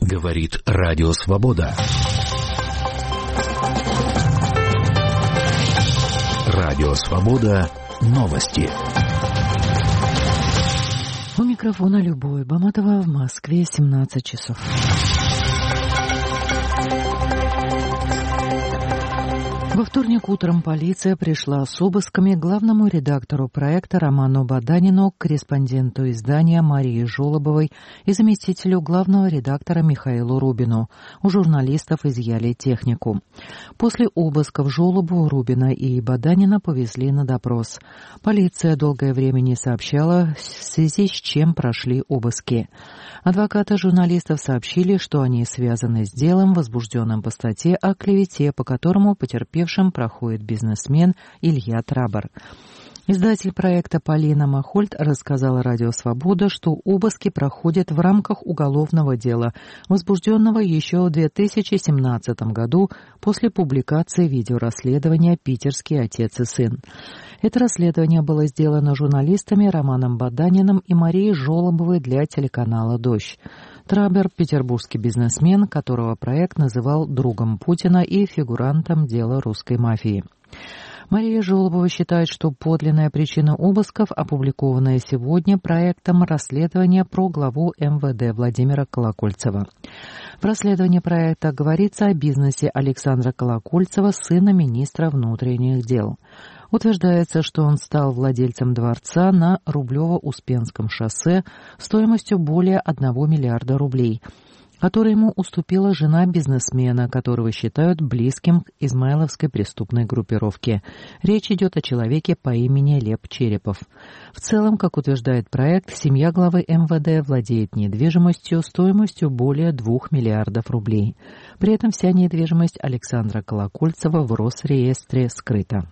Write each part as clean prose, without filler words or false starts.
Говорит Радио Свобода. Радио Свобода. Новости. У микрофона Любовь Баматова, в Москве 17 часов. Во вторник утром полиция пришла с обысками к главному редактору проекта Роману Баданину, корреспонденту издания Марии Жолобовой и заместителю главного редактора Михаилу Рубину. У журналистов изъяли технику. После обысков Жолобову, Рубина и Баданина повезли на допрос. Полиция долгое время не сообщала, в связи с чем прошли обыски. Адвокаты журналистов сообщили, что они связаны с делом, возбужденным по статье о клевете, по которому потерпевшим проходит бизнесмен Илья Трабор. Издатель проекта Полина Махольд рассказала Радио Свобода, что обыски проходят в рамках уголовного дела, возбужденного еще в 2017 году после публикации видеорасследования «Питерский отец и сын». Это расследование было сделано журналистами Романом Баданиным и Марией Жолобовой для телеканала «Дождь». Трабер – петербургский бизнесмен, которого проект называл другом Путина и фигурантом дела русской мафии. Мария Жолобова считает, что подлинная причина обысков, опубликованная сегодня проектом расследования про главу МВД Владимира Колокольцева. В расследовании проекта говорится о бизнесе Александра Колокольцева, сына министра внутренних дел. Утверждается, что он стал владельцем дворца на Рублево-Успенском шоссе стоимостью более 1 миллиарда рублей, который ему уступила жена бизнесмена, которого считают близким к измайловской преступной группировке. Речь идет о человеке по имени Лев Черепов. В целом, как утверждает проект, семья главы МВД владеет недвижимостью стоимостью более 2 миллиардов рублей. При этом вся недвижимость Александра Колокольцева в Росреестре скрыта.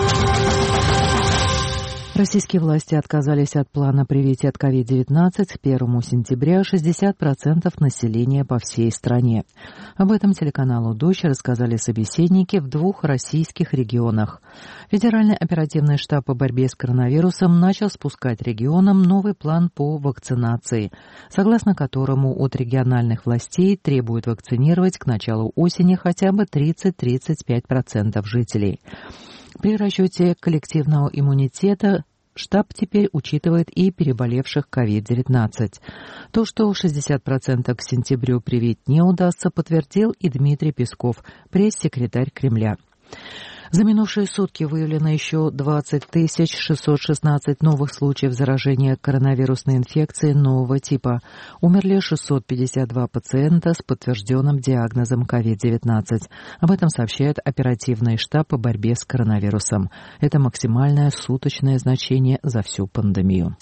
Российские власти отказались от плана привития от COVID-19 к 1 сентября 60% населения по всей стране. Об этом телеканалу «Дождь» рассказали собеседники в 2 российских регионах. Федеральный оперативный штаб по борьбе с коронавирусом начал спускать регионам новый план по вакцинации, согласно которому от региональных властей требуют вакцинировать к началу осени хотя бы 30-35% жителей. При расчете коллективного иммунитета штаб теперь учитывает и переболевших COVID-19. То, что 60% к сентябрю привить не удастся, подтвердил и Дмитрий Песков, пресс-секретарь Кремля. За минувшие сутки выявлено еще 20 616 новых случаев заражения коронавирусной инфекцией нового типа. Умерли 652 пациента с подтвержденным диагнозом COVID-19. Об этом сообщает оперативный штаб по борьбе с коронавирусом. Это максимальное суточное значение за всю пандемию.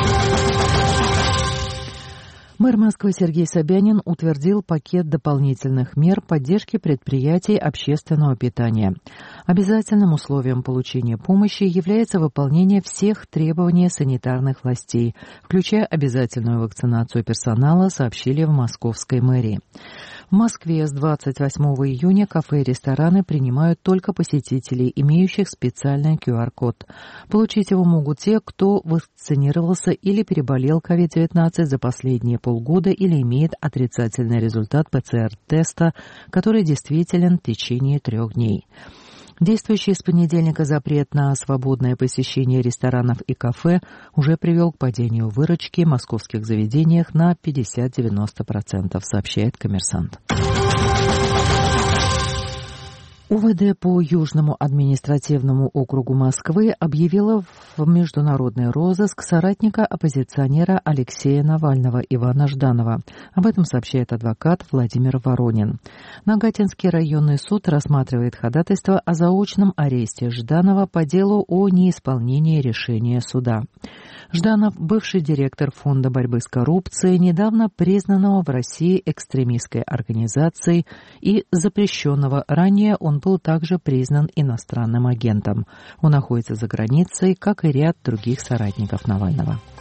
Мэр Москвы Сергей Собянин утвердил пакет дополнительных мер поддержки предприятий общественного питания. Обязательным условием получения помощи является выполнение всех требований санитарных властей, включая обязательную вакцинацию персонала, сообщили в московской мэрии. В Москве с 28 июня кафе и рестораны принимают только посетителей, имеющих специальный QR-код. Получить его могут те, кто вакцинировался или переболел COVID-19 за последние полгода или имеет отрицательный результат ПЦР-теста, который действителен в течение 3 дней. Действующий с понедельника запрет на свободное посещение ресторанов и кафе уже привел к падению выручки в московских заведениях на 50-90%, сообщает «Коммерсант». УВД по Южному административному округу Москвы объявила в международный розыск соратника оппозиционера Алексея Навального Ивана Жданова. Об этом сообщает адвокат Владимир Воронин. Нагатинский районный суд рассматривает ходатайство о заочном аресте Жданова по делу о неисполнении решения суда. Жданов, бывший директор Фонда борьбы с коррупцией, недавно признанного в России экстремистской организацией и запрещенного ранее, он был также признан иностранным агентом. Он находится за границей, как и ряд других соратников Навального.